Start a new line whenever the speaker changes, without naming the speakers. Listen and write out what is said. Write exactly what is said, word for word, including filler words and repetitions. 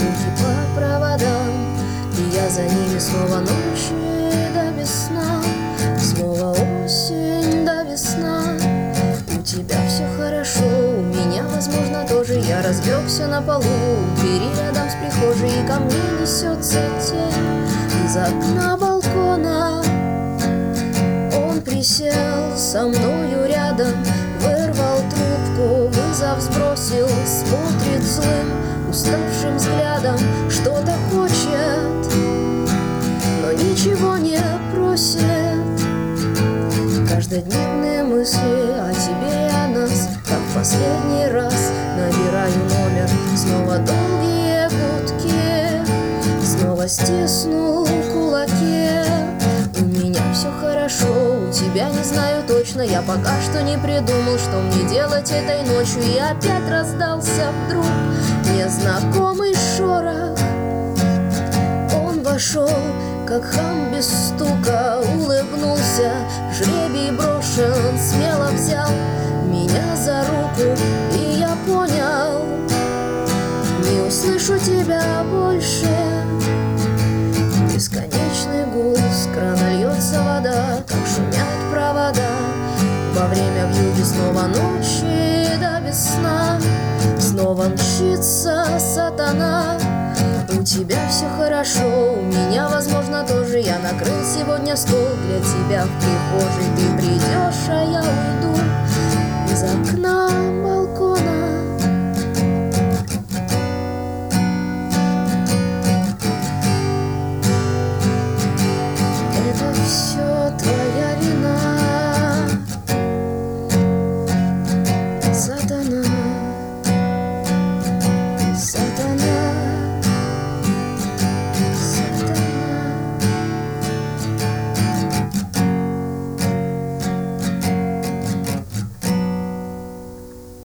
руки по проводам, и я за ними снова ночи до весна, снова осень до весна. У тебя все хорошо, у меня, возможно, тоже. Я разлегся на полу у двери рядом с прихожей, и ко мне несется тень из окна балкона. Он присел со мною рядом, вырвал трубку, вызов сбросил, смотрит злым, уставшим взглядом, что-то хочет, но ничего не просит. Каждодневные мысли о тебе и о нас, как в последний раз. Набираю номер, снова долгие гудки, снова стиснул кулаки. У меня все хорошо, у тебя не знаю точно. Я пока что не придумал, что мне делать этой ночью. И опять раздался вдруг незнакомый шорох. Он вошел, как хам без стука, улыбнулся, жребий брошен, смело взял меня за руку, и я понял, не услышу тебя больше. Бесконечный гул, с крана льется вода, как шумят провода. Во время вьюги снова ночи до весна, снова мчится сатана. У тебя все хорошо, у меня, возможно, тоже. Я накрыл сегодня стол для тебя в прихожей. Ты придешь, а я уйду из окна.